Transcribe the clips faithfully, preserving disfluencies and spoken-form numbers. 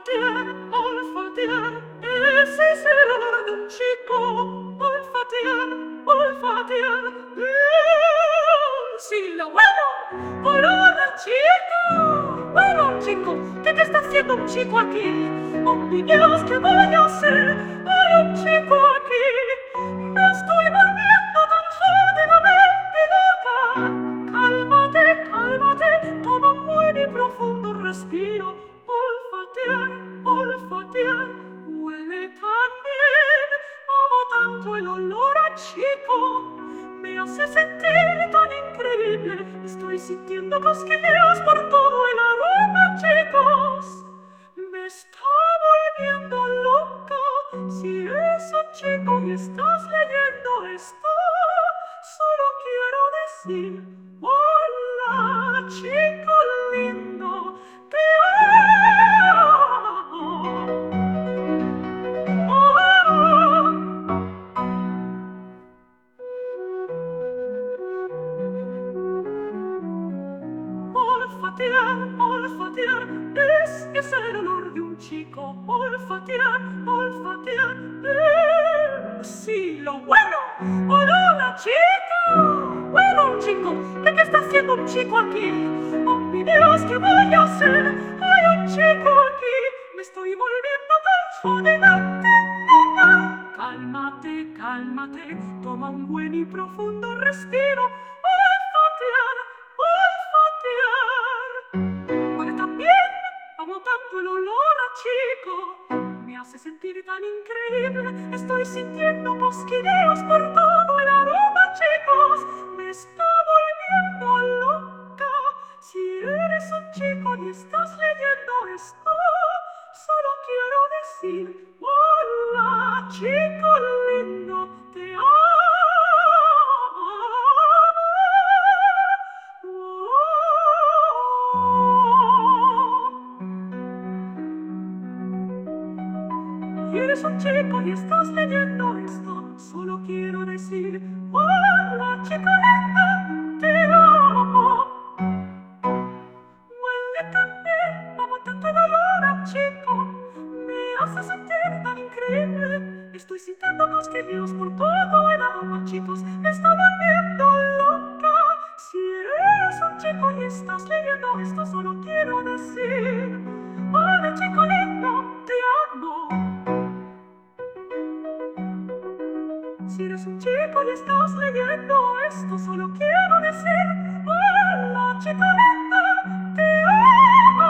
Olfatear, olfatear, ese es el olor de un chico. Olfatear, olfatear, eh, sí, lo bueno. Hola, chico. Bueno, chico, ¿qué te está haciendo un chico aquí? Oh, mi Dios, ¿qué voy a hacer? Hay un chico aquí. Me estoy volviendo tan jodidamente loca. Cálmate, cálmate, toma un buen y profundo respiro. Olfatear, olfatear, huele tan bien. Amo tanto el olor a chico. Me hace sentir tan increíble. Estoy sintiendo cosquilleos por todo el aroma, chicos. Me está volviendo loca. Si eres un chico y estás leyendo esto, solo quiero decir: hola, chico lindo, te amo. Olfatear, olfatear, es, es el olor de un chico. Olfatear, olfatear, eh, sí, lo bueno. Hola, chico. Bueno, chico, ¿qué, qué está haciendo un chico aquí? Oh, mi Dios, ¿qué voy a hacer? Hay un chico aquí. Me estoy volviendo tan jodidamente loca. Cálmate, cálmate, toma un buen y profundo respiro. Olfatear, olfatear. Huele tan bien, amo tanto el olor a chico. Me hace sentir tan increíble. Estoy sintiendo cosquilleos por todo el aroma, chicos. Me está volviendo loca. Si eres un chico y estás leyendo esto, solo quiero decir: hola, chico lindo, te amo. Si eres un chico y estás leyendo esto, solo quiero decir: hola, chico lindo, te amo. Huele tan bien, amo tanto el olor a chico. Me hace sentir tan increíble. Estoy sintiendo cosquilleos por todo el aroma, chicos. Me está volviendo loca. Si eres un chico y estás leyendo esto, solo quiero decir: hola, chico lindo, te amo. Si eres un chico y estás leyendo esto, solo quiero decir: hola, chico lindo, te amo.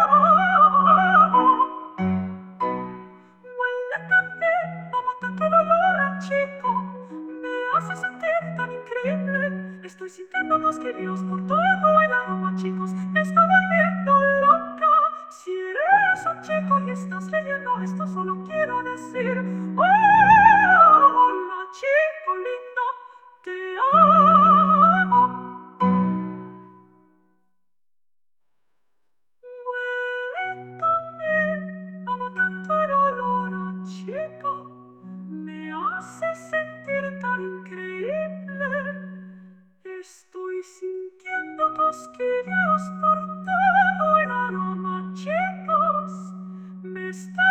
Huele tan bien, amo tanto el olor a chico. Me hace sentir tan increíble. Estoy sintiendo cosquilleos por todo el aroma, chicos. Me está volviendo loca. Si eres un chico y estás leyendo esto, solo quiero decir: hola, chico lindo, te amo. Huele tan bien, amo tanto el olor a chico. Me hace sentir tan increíble. Estoy sintiendo cosquilleos por todo el aroma, chicos. Me está